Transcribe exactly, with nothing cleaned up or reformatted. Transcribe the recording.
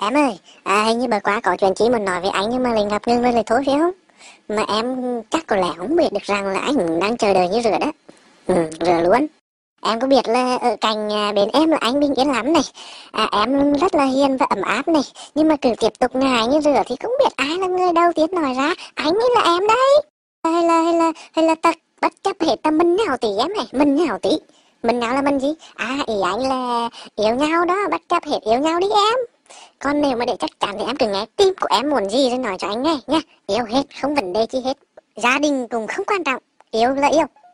Em ơi, à, hình như bữa qua có chuyện chỉ muốn nói với anh nhưng mà lại ngập ngừng rồi lại thôi phải không? Mà em chắc có lẽ không biết được rằng là anh đang chờ đợi như rửa đó. Ừ, rửa luôn. Em có biết là ở cạnh à, bên em là anh bình yên lắm này. À, em rất là hiền và ấm áp này. Nhưng mà cứ tiếp tục ngại như rửa thì không biết ai là người đầu tiên nói ra. Anh mới là em đấy. Hay là, hay là, hay là tật bất chấp hết là mình nào tí em này. Mình nào tí. Mình nào là mình gì? À, ý anh là yêu nhau đó. Bất chấp hết yêu nhau đi em. Còn nếu mà để chắc chắn thì em cứ nghe tim của em muốn gì rồi nói cho anh nghe nha. Yêu hết, không vấn đề chi hết. Gia đình cũng không quan trọng. Yêu là yêu.